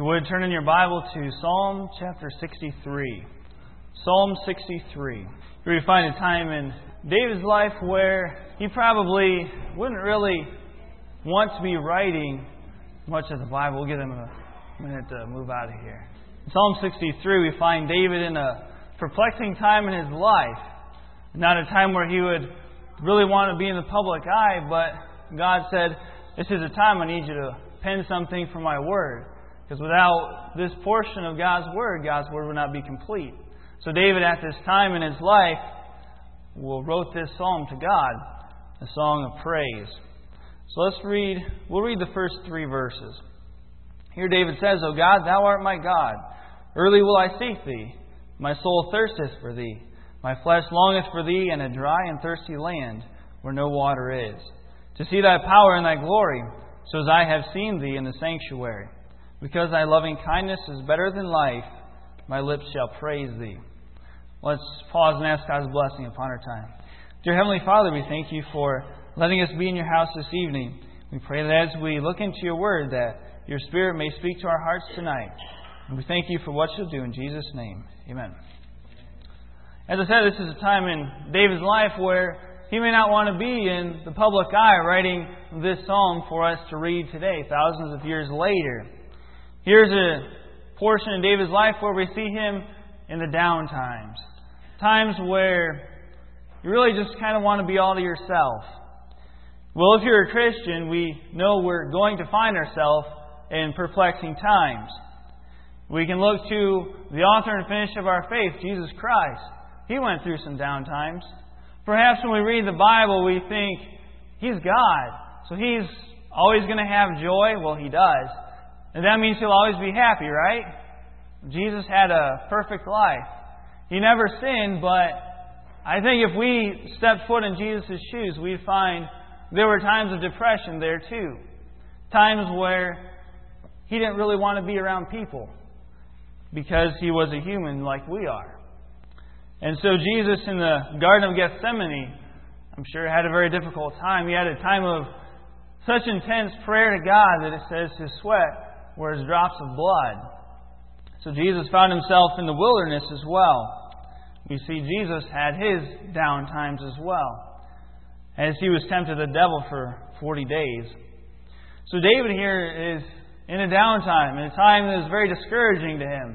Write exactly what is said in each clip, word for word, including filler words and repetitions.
you would, turn in your Bible to Psalm chapter sixty-three. Psalm sixty-three. Here we find a time in David's life where he probably wouldn't really want to be writing much of the Bible. We'll give him a minute to move out of here. In Psalm sixty-three, we find David in a perplexing time in his life. Not a time where he would really want to be in the public eye, but God said, this is a time I need you to pen something for my word. Because without this portion of God's word, God's word would not be complete. So David, at this time in his life, will wrote this psalm to God, a song of praise. So let's read, we'll read the first three verses. Here David says, O God, Thou art my God. Early will I seek Thee. My soul thirsteth for Thee. My flesh longeth for Thee in a dry and thirsty land, where no water is, to see Thy power and Thy glory, so as I have seen Thee in the sanctuary. Because Thy loving kindness is better than life, my lips shall praise Thee. Let's pause and ask God's blessing upon our time. Dear Heavenly Father, we thank You for letting us be in Your house this evening. We pray that as we look into Your Word, that Your Spirit may speak to our hearts tonight. And we thank You for what You'll do in Jesus' name. Amen. As I said, this is a time in David's life where he may not want to be in the public eye writing this psalm for us to read today, thousands of years later. Here's a portion in David's life where we see him in the down times. Times where you really just kind of want to be all to yourself. Well, if you're a Christian, we know we're going to find ourselves in perplexing times. We can look to the author and finisher of our faith, Jesus Christ. He went through some down times. Perhaps when we read the Bible, we think, He's God, so He's always going to have joy. Well, He does. And that means He'll always be happy, right? Jesus had a perfect life. He never sinned, but I think if we stepped foot in Jesus' shoes, we'd find there were times of depression there too. Times where He didn't really want to be around people because He was a human like we are. And so Jesus in the Garden of Gethsemane, I'm sure had a very difficult time. He had a time of such intense prayer to God that it says His sweat were as drops of blood. So Jesus found Himself in the wilderness as well. We see Jesus had His down times as well, as He was tempted of the devil for forty days. So David here is in a downtime, in a time that is very discouraging to him.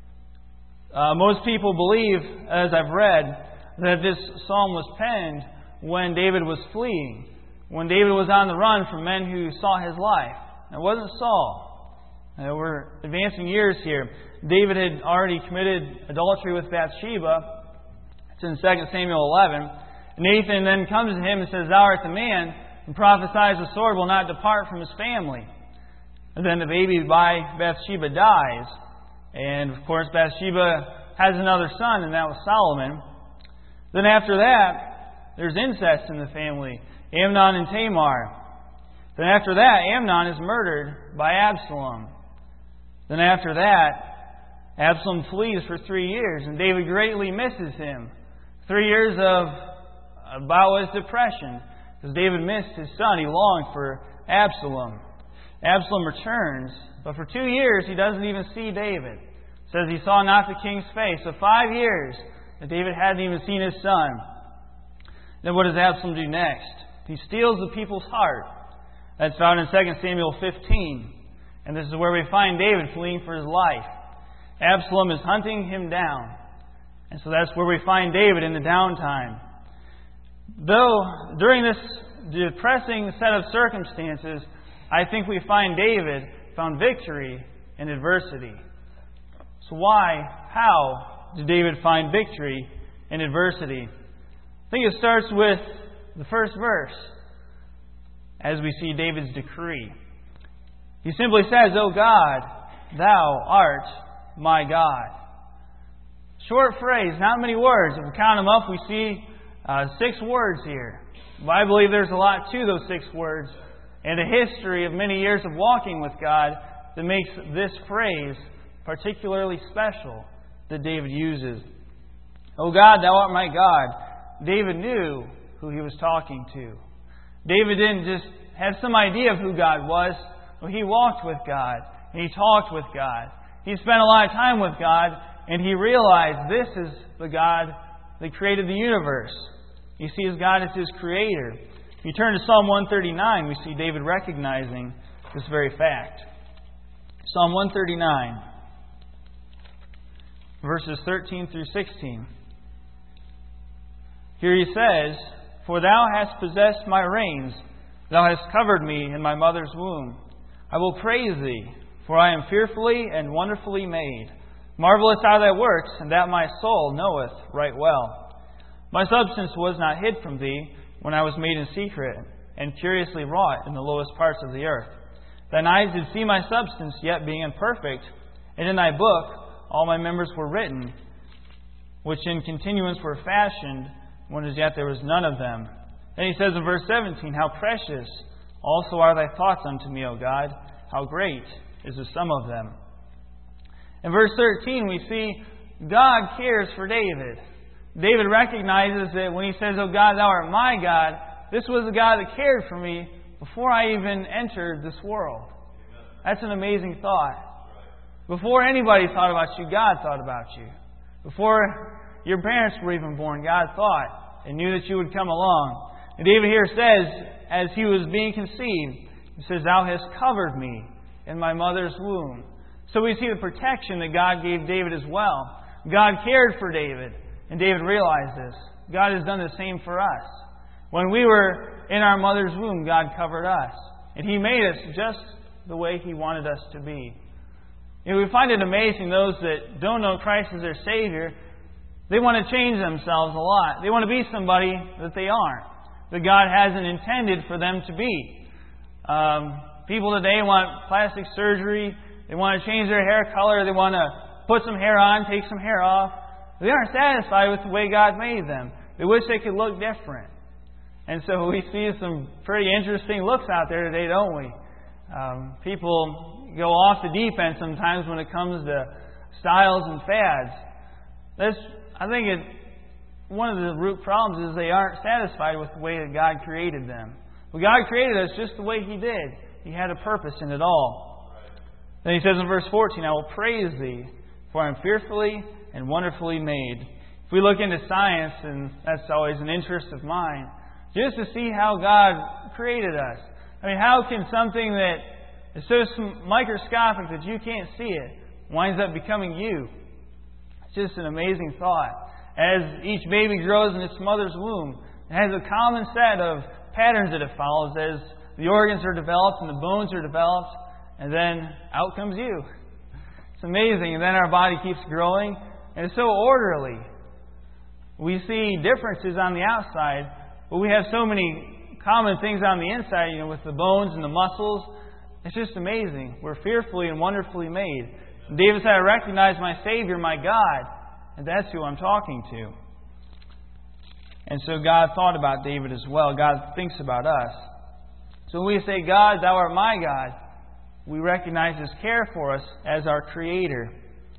Uh, most people believe, as I've read, that this psalm was penned when David was fleeing, when David was on the run from men who sought his life. It wasn't Saul. Uh, we're advancing years here. David had already committed adultery with Bathsheba. It's in Second Samuel eleven. Nathan then comes to him and says, Thou art the man, and prophesies the sword will not depart from his family. And then the baby by Bathsheba dies. And, of course, Bathsheba has another son, and that was Solomon. Then after that, there's incest in the family, Amnon and Tamar. Then after that, Amnon is murdered by Absalom. Then after that, Absalom flees for three years, and David greatly misses him. Three years of about his depression, because David missed his son. He longed for Absalom. Absalom returns, but for two years he doesn't even see David. It says he saw not the king's face. So five years that David hadn't even seen his son. Then what does Absalom do next? He steals the people's heart. That's found in Second Samuel fifteen. And this is where we find David fleeing for his life. Absalom is hunting him down. And so that's where we find David in the downtime. Though during this depressing set of circumstances, I think we find David found victory in adversity. So why, how did David find victory in adversity? I think it starts with the first verse, as we see David's decree. He simply says, O God, Thou art my God. Short phrase, not many words. If we count them up, we see uh, six words here. But I believe there's a lot to those six words, and a history of many years of walking with God that makes this phrase particularly special that David uses. O God, Thou art my God. David knew who he was talking to. David didn't just have some idea of who God was. Well, he walked with God. and he talked with God. He spent a lot of time with God, and he realized this is the God that created the universe. He sees God as his creator. If you turn to Psalm one thirty-nine, we see David recognizing this very fact. Psalm one thirty-nine, verses thirteen through sixteen. Here he says, "For thou hast possessed my reins, thou hast covered me in my mother's womb. I will praise thee, for I am fearfully and wonderfully made. Marvelous are thy works, and that my soul knoweth right well. My substance was not hid from thee when I was made in secret, and curiously wrought in the lowest parts of the earth. Thine eyes did see my substance, yet being imperfect, and in thy book all my members were written, which in continuance were fashioned, when as yet there was none of them." Then he says in verse seventeen, "How precious also are thy thoughts unto me, O God! How great is the sum of them." In verse thirteen, we see God cares for David. David recognizes that when he says, "O God, thou art my God," this was the God that cared for me before I even entered this world. That's an amazing thought. Before anybody thought about you, God thought about you. Before your parents were even born, God thought and knew that you would come along. And David here says, as he was being conceived, he says, "Thou hast covered me in my mother's womb." So we see the protection that God gave David as well. God cared for David, and David realized this. God has done the same for us. When we were in our mother's womb, God covered us. And He made us just the way He wanted us to be. And we find it amazing, those that don't know Christ as their Savior, they want to change themselves a lot. They want to be somebody that they aren't, that God hasn't intended for them to be. Um, people today want plastic surgery. They want to change their hair color. They want to put some hair on, take some hair off. They aren't satisfied with the way God made them. They wish they could look different. And so we see some pretty interesting looks out there today, don't we? Um, people go off the deep end sometimes when it comes to styles and fads. That's, I think it, one of the root problems is they aren't satisfied with the way that God created them. Well, God created us just the way He did. He had a purpose in it all. Then He says in verse fourteen, "I will praise Thee, for I am fearfully and wonderfully made." If we look into science, and that's always an interest of mine, just to see how God created us. I mean, how can something that is so microscopic that you can't see it winds up becoming you? It's just an amazing thought. As each baby grows in its mother's womb, it has a common set of patterns that it follows as the organs are developed and the bones are developed, and then out comes you. It's amazing. And then our body keeps growing, and it's so orderly. We see differences on the outside, but we have so many common things on the inside, you know, with the bones and the muscles. It's just amazing. We're fearfully and wonderfully made. And David said, "I recognize my Savior, my God," and that's who I'm talking to. And so God thought about David as well. God thinks about us. So when we say, "God, thou art my God," we recognize His care for us as our Creator.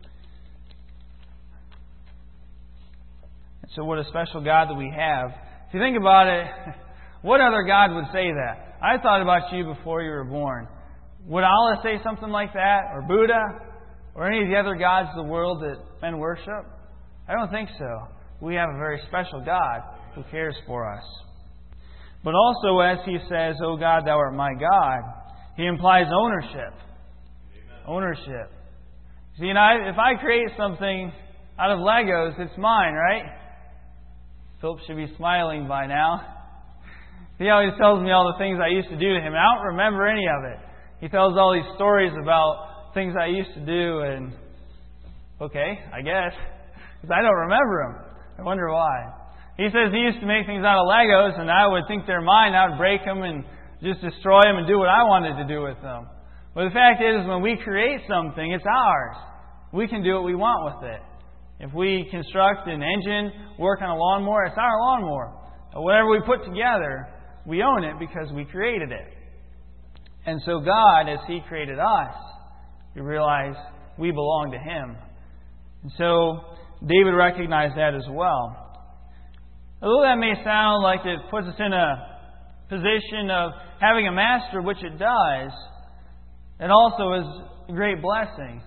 And so what a special God that we have. If you think about it, what other God would say that? I thought about you before you were born. Would Allah say something like that? Or Buddha? Or any of the other gods of the world that men worship? I don't think so. We have a very special God who cares for us. But also, as He says, "O God, thou art my God," He implies ownership. Amen. Ownership. See, you know, if I create something out of Legos, it's mine, right? Philip should be smiling by now. He always tells me all the things I used to do to him, and I don't remember any of it. He tells all these stories about things I used to do, and okay, I guess, because I don't remember them. I wonder why. He says he used to make things out of Legos, and I would think they're mine. I would break them and just destroy them and do what I wanted to do with them. But the fact is, when we create something, it's ours. We can do what we want with it. If we construct an engine, work on a lawnmower, it's our lawnmower. Whatever we put together, we own it because we created it. And so God, as He created us, we realize we belong to Him. And so David recognized that as well. Although that may sound like it puts us in a position of having a master, which it does, it also is a great blessing.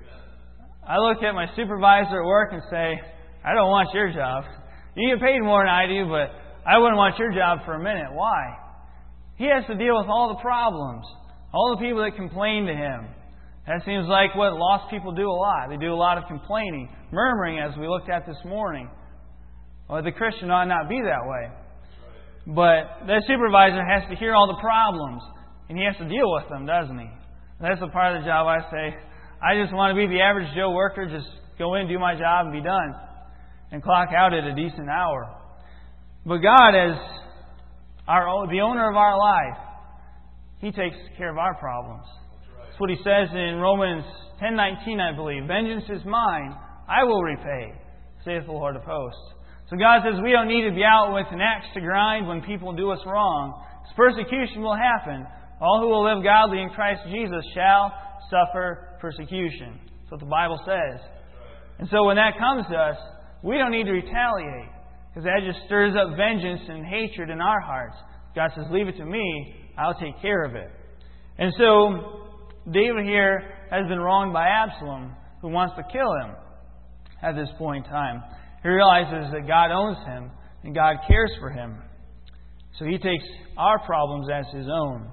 I look at my supervisor at work and say, I don't want your job. You get paid more than I do, but I wouldn't want your job for a minute. Why? He has to deal with all the problems, all the people that complain to him. That seems like what lost people do a lot. They do a lot of complaining, murmuring, as we looked at this morning. Well, the Christian ought not be that way. But that supervisor has to hear all the problems, and he has to deal with them, doesn't he? That's the part of the job I say, I just want to be the average Joe worker, just go in, do my job, and be done, and clock out at a decent hour. But God, as our the owner of our life, He takes care of our problems. That's what He says in Romans ten nineteen, I believe. Vengeance is mine, I will repay, saith the Lord of hosts. So God says we don't need to be out with an axe to grind when people do us wrong. This persecution will happen. All who will live godly in Christ Jesus shall suffer persecution. That's what the Bible says. And so when that comes to us, we don't need to retaliate, because that just stirs up vengeance and hatred in our hearts. God says, leave it to me, I'll take care of it. And so David here has been wronged by Absalom, who wants to kill him at this point in time. He realizes that God owns him and God cares for him. So he takes our problems as his own.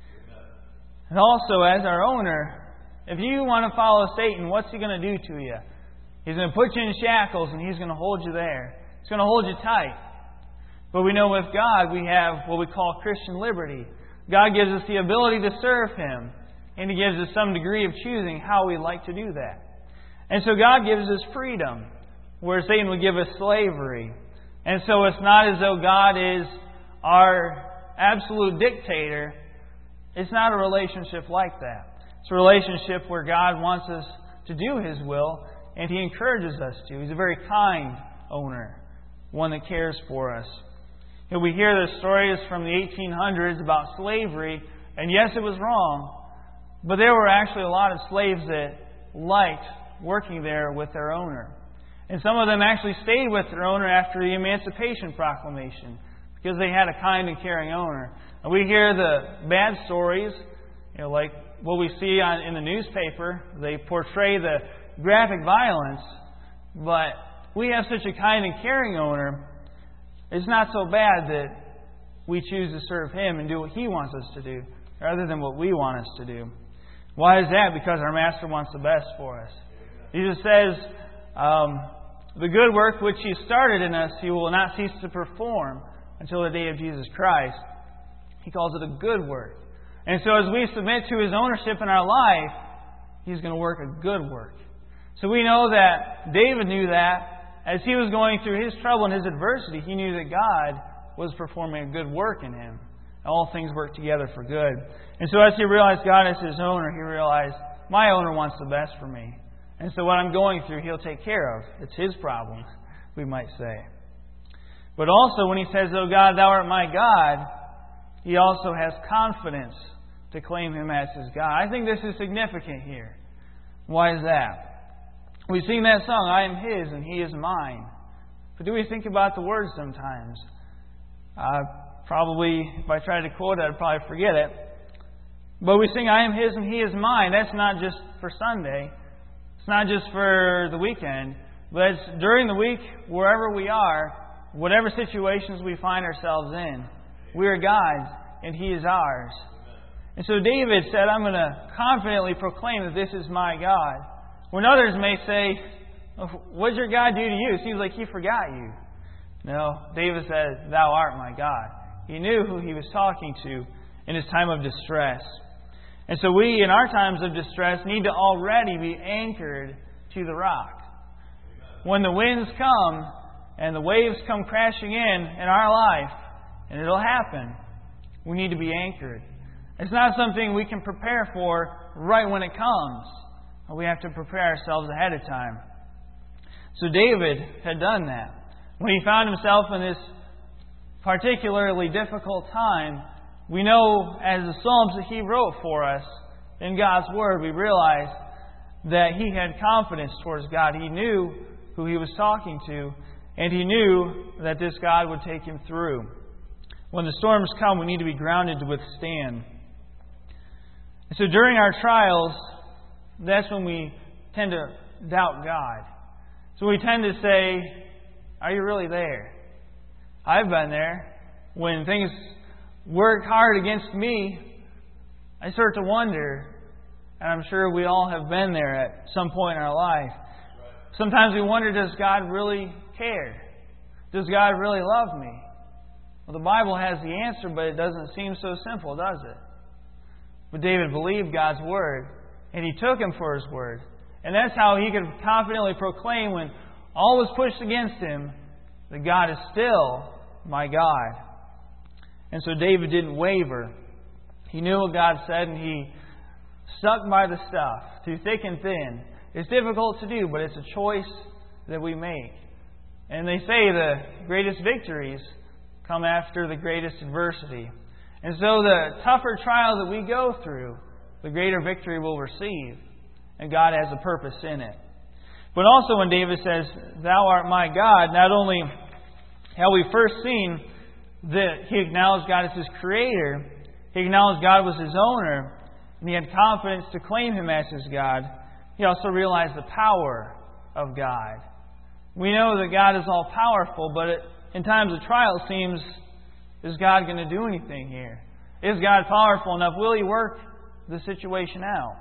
And also, as our owner, if you want to follow Satan, what's he going to do to you? He's going to put you in shackles and he's going to hold you there. He's going to hold you tight. But we know with God we have what we call Christian liberty. God gives us the ability to serve Him, and He gives us some degree of choosing how we like to do that. And so God gives us freedom, where Satan would give us slavery. And so it's not as though God is our absolute dictator. It's not a relationship like that. It's a relationship where God wants us to do His will, and He encourages us to. He's a very kind owner, one that cares for us. You know, we hear the stories from the eighteen hundreds about slavery, and yes, it was wrong, but there were actually a lot of slaves that liked working there with their owner. And some of them actually stayed with their owner after the Emancipation Proclamation, because they had a kind and caring owner. And we hear the bad stories, you know, like what we see on in the newspaper. They portray the graphic violence, but we have such a kind and caring owner. It's not so bad that we choose to serve Him and do what He wants us to do, rather than what we want us to do. Why is that? Because our Master wants the best for us. Jesus says, um, the good work which He started in us, He will not cease to perform until the day of Jesus Christ. He calls it a good work. And so as we submit to His ownership in our life, He's going to work a good work. So we know that David knew that. As he was going through his trouble and his adversity, he knew that God was performing a good work in him. All things work together for good. And so as he realized God is his owner, he realized, my owner wants the best for me. And so what I'm going through, He'll take care of. It's His problem, we might say. But also when he says, O God, Thou art my God, he also has confidence to claim Him as his God. I think this is significant here. Why is that? We sing that song, I am His and He is mine. But do we think about the words sometimes? Uh, probably, if I tried to quote it, I'd probably forget it. But we sing, I am His and He is mine. That's not just for Sunday. It's not just for the weekend. But it's during the week, wherever we are, whatever situations we find ourselves in. We are God's and He is ours. And so David said, I'm going to confidently proclaim that this is my God. When others may say, what did your God do to you? It seems like He forgot you. No, David said, Thou art my God. He knew who he was talking to in his time of distress. And so we, in our times of distress, need to already be anchored to the rock. When the winds come and the waves come crashing in in our life, and it'll happen, we need to be anchored. It's not something we can prepare for right when it comes. We have to prepare ourselves ahead of time. So David had done that. When he found himself in this particularly difficult time, we know as the Psalms that he wrote for us in God's Word, we realize that he had confidence towards God. He knew who he was talking to, and he knew that this God would take him through. When the storms come, we need to be grounded to withstand. So during our trials, that's when we tend to doubt God. So we tend to say, are you really there? I've been there. When things work hard against me, I start to wonder, and I'm sure we all have been there at some point in our life. Sometimes we wonder, does God really care? Does God really love me? Well, the Bible has the answer, but it doesn't seem so simple, does it? But David believed God's Word, and he took Him for His Word. And that's how he could confidently proclaim when all was pushed against him, that God is still my God. And so David didn't waver. He knew what God said, and he stuck by the stuff, through thick and thin. It's difficult to do, but it's a choice that we make. And they say the greatest victories come after the greatest adversity. And so the tougher trial that we go through, the greater victory we'll receive. And God has a purpose in it. But also when David says, Thou art my God, not only have we first seen that he acknowledged God as his creator, he acknowledged God was his owner, and he had confidence to claim Him as his God, he also realized the power of God. We know that God is all powerful, but it, in times of trial it seems, is God going to do anything here? Is God powerful enough? Will He work the situation out?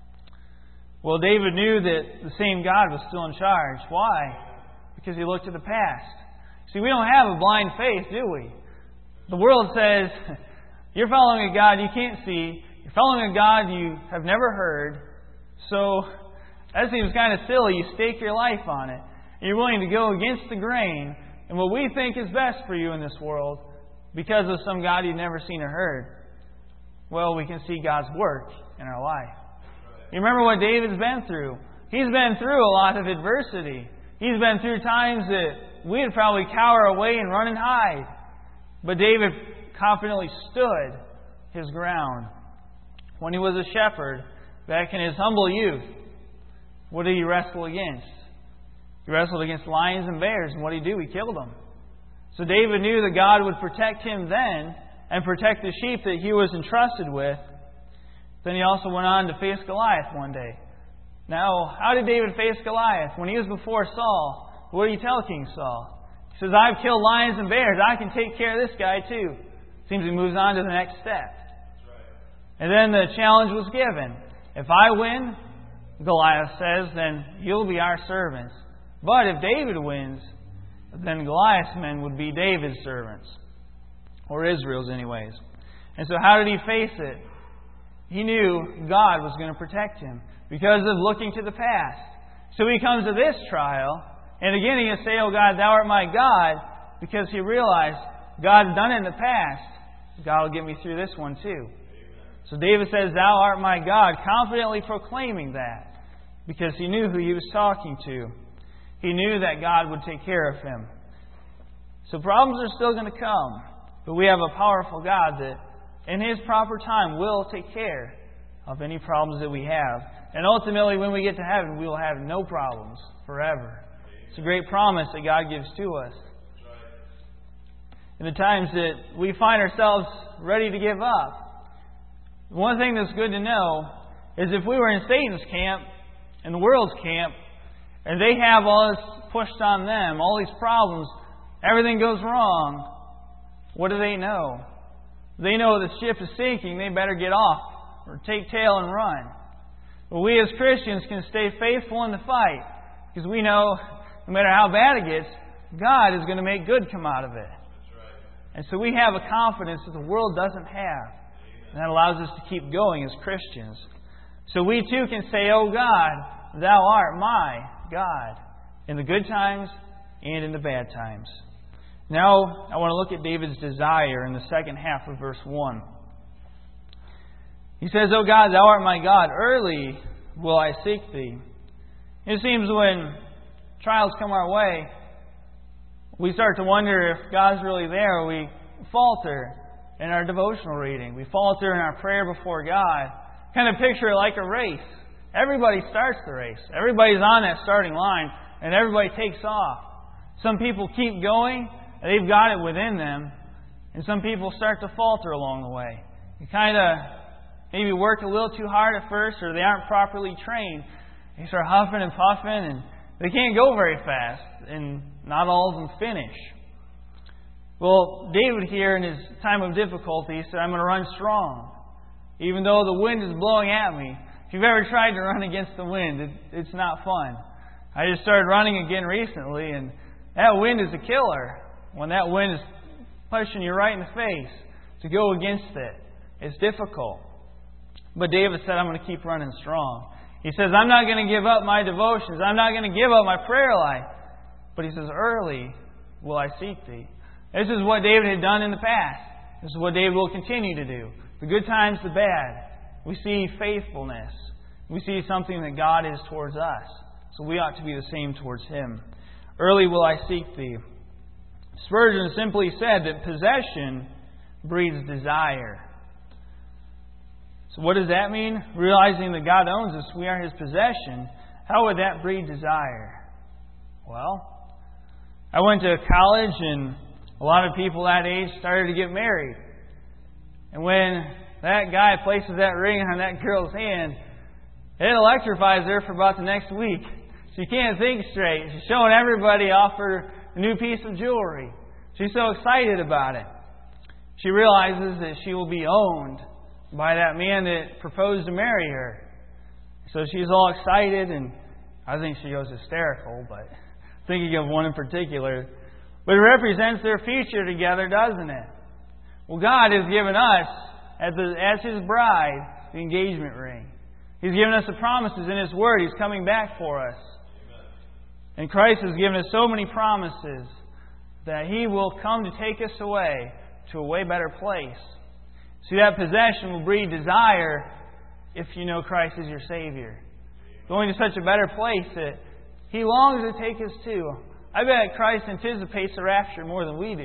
Well, David knew that the same God was still in charge. Why? Because he looked to the past. See, we don't have a blind faith, do we? The world says, you're following a God you can't see. You're following a God you have never heard. So, that seems kind of silly. You stake your life on it. And you're willing to go against the grain and what we think is best for you in this world because of some God you've never seen or heard. Well, we can see God's work in our life. You remember what David's been through. He's been through a lot of adversity. He's been through times that we'd probably cower away and run and hide. But David confidently stood his ground. When he was a shepherd, back in his humble youth, what did he wrestle against? He wrestled against lions and bears, and what did he do? He killed them. So David knew that God would protect him then and protect the sheep that he was entrusted with. Then he also went on to face Goliath one day. Now, how did David face Goliath? When he was before Saul, what did he tell King Saul? He says, I've killed lions and bears. I can take care of this guy too. Seems he moves on to the next step. And then the challenge was given. If I win, Goliath says, then you'll be our servants. But if David wins, then Goliath's men would be David's servants. Or Israel's anyways. And so how did he face it? He knew God was going to protect him because of looking to the past. So he comes to this trial, and again he can say, Oh God, Thou art my God, because he realized God's done it in the past. God will get me through this one too. So David says, Thou art my God, confidently proclaiming that because he knew who he was talking to. He knew that God would take care of him. So problems are still going to come, but we have a powerful God that in His proper time will take care of any problems that we have. And ultimately, when we get to heaven, we will have no problems forever. It's a great promise that God gives to us. In the times that we find ourselves ready to give up, one thing that's good to know is if we were in Satan's camp, in the world's camp, and they have all this pushed on them, all these problems, everything goes wrong, what do they know? They know the ship is sinking, they better get off or take tail and run. But we as Christians can stay faithful in the fight because we know no matter how bad it gets, God is going to make good come out of it. And so we have a confidence that the world doesn't have. And that allows us to keep going as Christians. So we too can say, Oh God, Thou art my God, in the good times and in the bad times. Now, I want to look at David's desire in the second half of verse one. He says, Oh God, Thou art my God, early will I seek Thee. It seems when trials come our way, we start to wonder if God's really there. We falter in our devotional reading. We falter in our prayer before God. Kind of picture it like a race. Everybody starts the race. Everybody's on that starting line, and everybody takes off. Some people keep going, and they've got it within them, and some people start to falter along the way. You kind of maybe work a little too hard at first, or they aren't properly trained. They start huffing and puffing, and they can't go very fast, and not all of them finish. Well, David here in his time of difficulty said, I'm going to run strong, even though the wind is blowing at me. If you've ever tried to run against the wind, it, it's not fun. I just started running again recently, and that wind is a killer. When that wind is pushing you right in the face, to go against it, it's difficult. But David said, I'm going to keep running strong. He says, I'm not going to give up my devotions. I'm not going to give up my prayer life. But he says, early will I seek thee. This is what David had done in the past. This is what David will continue to do. The good times, the bad. We see faithfulness. We see something that God is towards us. So we ought to be the same towards Him. Early will I seek thee. Spurgeon simply said that possession breeds desire. So what does that mean? Realizing that God owns us, we are His possession. How would that breed desire? Well, I went to college, and a lot of people that age started to get married. And when that guy places that ring on that girl's hand, it electrifies her for about the next week. She can't think straight. She's showing everybody off her new piece of jewelry. She's so excited about it. She realizes that she will be owned by that man that proposed to marry her. So she's all excited, and I think she goes hysterical, but thinking of one in particular. But it represents their future together, doesn't it? Well, God has given us, as, the, as His bride, the engagement ring. He's given us the promises in His Word. He's coming back for us. Amen. And Christ has given us so many promises that He will come to take us away to a way better place. See, that possession will breed desire if you know Christ is your Savior. Going to such a better place that He longs to take us to. I bet Christ anticipates the rapture more than we do.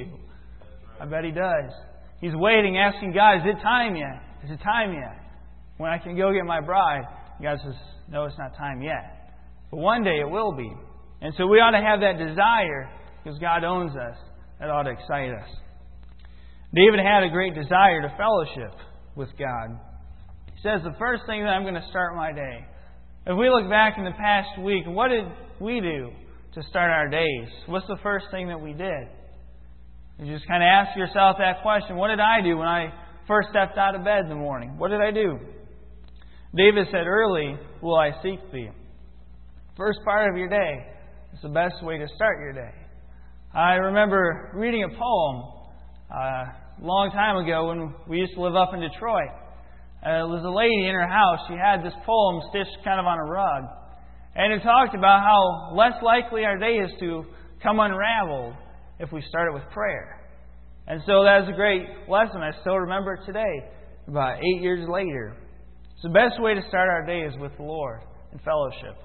I bet He does. He's waiting, asking God, is it time yet? Is it time yet? When I can go get my bride? God says, no, it's not time yet. But one day it will be. And so we ought to have that desire because God owns us. That ought to excite us. David had a great desire to fellowship with God. He says, the first thing that I'm going to start my day. If we look back in the past week, what did we do to start our days? What's the first thing that we did? You just kind of ask yourself that question. What did I do when I first stepped out of bed in the morning? What did I do? David said, early will I seek thee. First part of your day is the best way to start your day. I remember reading a poem uh, a long time ago when we used to live up in Detroit. Uh, it was a lady in her house. She had this poem stitched kind of on a rug. And it talked about how less likely our day is to come unraveled if we start it with prayer. And so that was a great lesson. I still remember it today, about eight years later. So the best way to start our day is with the Lord in fellowship.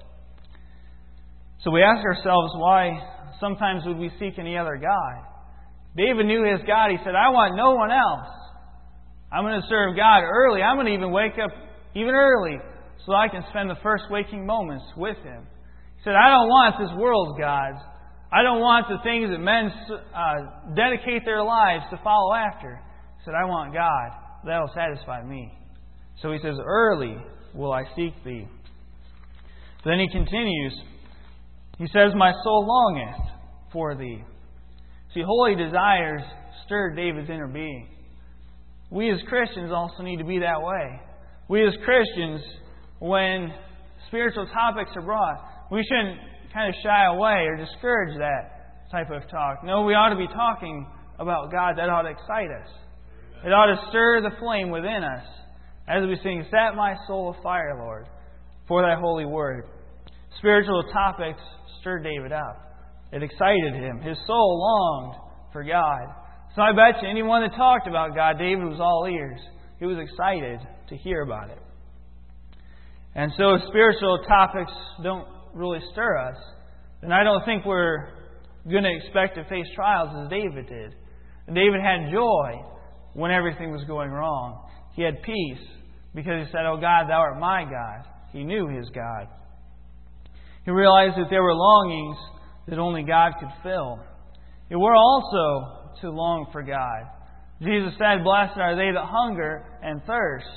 So we ask ourselves, why sometimes would we seek any other God? David knew his God. He said, I want no one else. I'm going to serve God early. I'm going to even wake up even early so I can spend the first waking moments with Him. He said, I don't want this world's gods. I don't want the things that men uh, dedicate their lives to follow after. He said, I want God. That will satisfy me. So he says, early will I seek thee. Then he continues. He says, my soul longeth for thee. See, holy desires stirred David's inner being. We as Christians also need to be that way. We as Christians, when spiritual topics are brought, we shouldn't kind of shy away or discourage that type of talk. No, we ought to be talking about God. That ought to excite us. It ought to stir the flame within us as we sing, set my soul afire, Lord, for thy holy word. Spiritual topics stirred David up. It excited him. His soul longed for God. So I bet you anyone that talked about God, David was all ears. He was excited to hear about it. And so if spiritual topics don't really stir us, then I don't think we're going to expect to face trials as David did. And David had joy when everything was going wrong. He had peace because he said, oh God, thou art my God. He knew his God. He realized that there were longings that only God could fill. It were also to long for God. Jesus said, blessed are they that hunger and thirst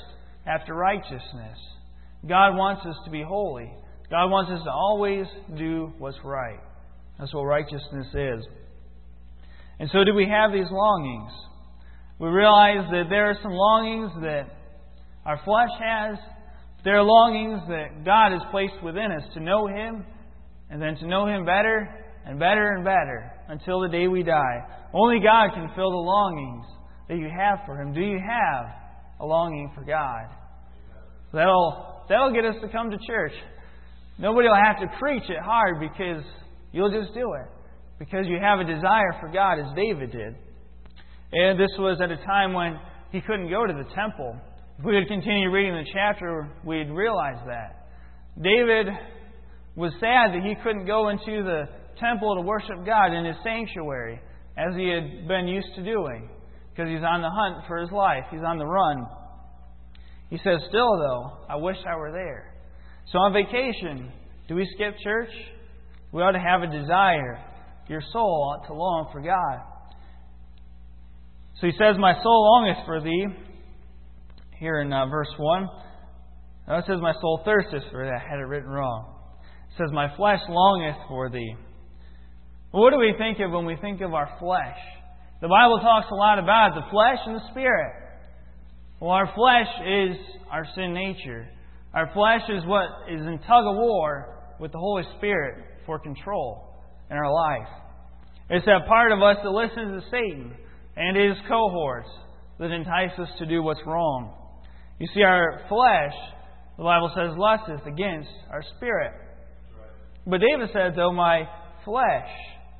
after righteousness. God wants us to be holy. God wants us to always do what's right. That's what righteousness is. And so do we have these longings? We realize that there are some longings that our flesh has. There are longings that God has placed within us to know Him, and then to know Him better and better and better until the day we die. Only God can fill the longings that you have for Him. Do you have a longing for God? That'll, that'll get us to come to church. Nobody will have to preach it hard because you'll just do it. Because you have a desire for God as David did. And this was at a time when he couldn't go to the temple. If we would continue reading the chapter, we'd realize that. David was sad that he couldn't go into the temple to worship God in His sanctuary as he had been used to doing. Because he's on the hunt for his life. He's on the run. He says, still though, I wish I were there. So on vacation, do we skip church? We ought to have a desire. Your soul ought to long for God. So he says, my soul longeth for Thee. Here in uh, verse one. Now it says, my soul thirsteth for Thee. I had it written wrong. It says, my flesh longeth for Thee. Well, what do we think of when we think of our flesh? The Bible talks a lot about the flesh and the spirit. Well, our flesh is our sin nature. Our flesh is what is in tug of war with the Holy Spirit for control in our life. It's that part of us that listens to Satan and his cohorts that entice us to do what's wrong. You see, our flesh, the Bible says, lusteth against our spirit. But David said, though, my flesh,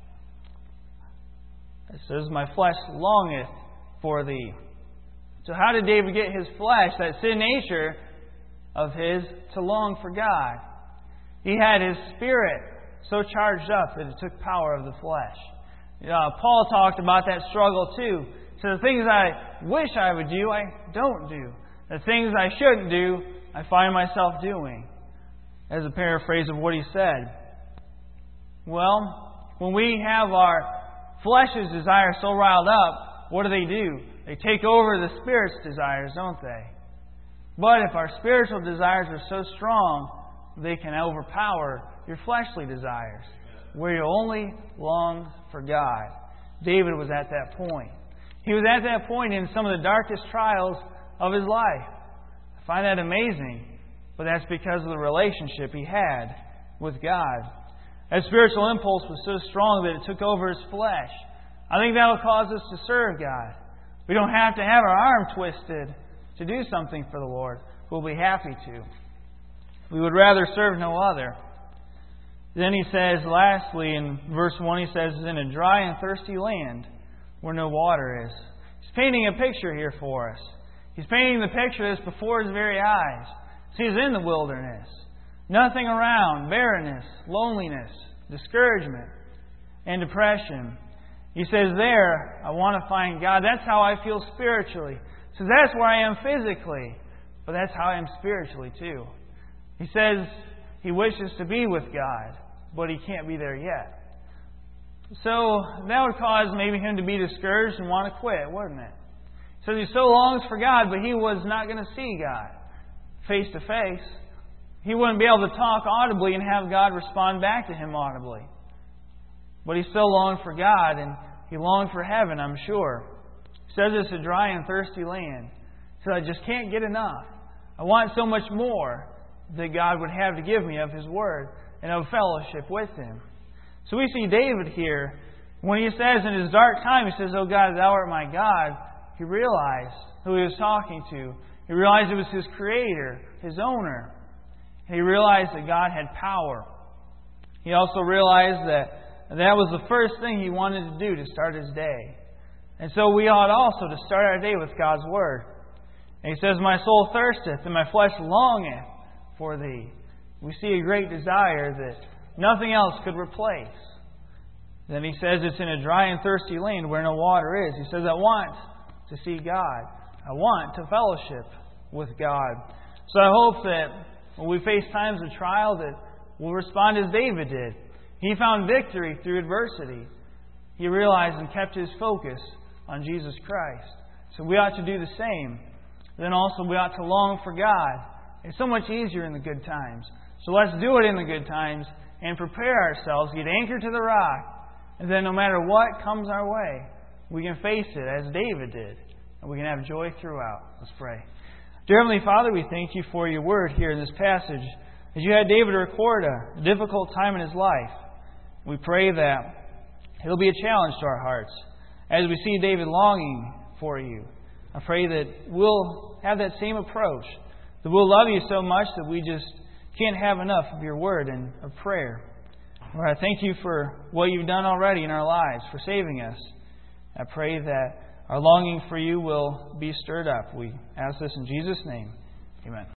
it says, my flesh longeth for Thee. So how did David get his flesh, that sin nature of his, to long for God? He had his spirit so charged up that it took power of the flesh. Uh, Paul talked about that struggle too. So the things I wish I would do, I don't do. The things I shouldn't do, I find myself doing. As a paraphrase of what he said. Well, when we have our flesh's desire so riled up, what do they do? They take over the Spirit's desires, don't they? But if our spiritual desires are so strong, they can overpower your fleshly desires, where you only long for God. David was at that point. He was at that point in some of the darkest trials of his life. I find that amazing, but that's because of the relationship he had with God. That spiritual impulse was so strong that it took over his flesh. I think that will cause us to serve God. We don't have to have our arm twisted to do something for the Lord. We'll be happy to. We would rather serve no other. Then he says, lastly, in verse one, he says, in a dry and thirsty land where no water is. He's painting a picture here for us. He's painting the picture that's before his very eyes. See, he's in the wilderness. Nothing around. Barrenness, loneliness, discouragement, and depression. He says there, I want to find God. That's how I feel spiritually. So that's where I am physically. But that's how I am spiritually too. He says he wishes to be with God, but he can't be there yet. So that would cause maybe him to be discouraged and want to quit, wouldn't it? So he so longs for God, but he was not going to see God face to face. He wouldn't be able to talk audibly and have God respond back to him audibly. But he still longed for God, and he longed for heaven, I'm sure. He says it's a dry and thirsty land. So I just can't get enough. I want so much more that God would have to give me of His Word and of fellowship with Him. So we see David here, when he says in his dark time, he says, "Oh God, Thou art my God," he realized who he was talking to. He realized it was his Creator, His owner. He realized that God had power. He also realized that that was the first thing he wanted to do to start his day. And so we ought also to start our day with God's Word. And he says, "My soul thirsteth, and my flesh longeth for Thee." We see a great desire that nothing else could replace. Then he says it's in a dry and thirsty land where no water is. He says, I want to see God. I want to fellowship with God. So I hope that when we face times of trial that we'll respond as David did. He found victory through adversity. He realized and kept his focus on Jesus Christ. So we ought to do the same. then also we ought to long for God. It's so much easier in the good times. So let's do it in the good times and prepare ourselves, get anchored to the rock, and then no matter what comes our way, we can face it as David did, and we can have joy throughout. Let's pray. Dear Heavenly Father, we thank You for Your word here in this passage. As You had David record a difficult time in his life, we pray that it'll be a challenge to our hearts. As we see David longing for You, I pray that we'll have that same approach, that we'll love You so much that we just can't have enough of Your word and of prayer. Lord, I thank You for what You've done already in our lives, for saving us. I pray that our longing for You will be stirred up. We ask this in Jesus' name. Amen.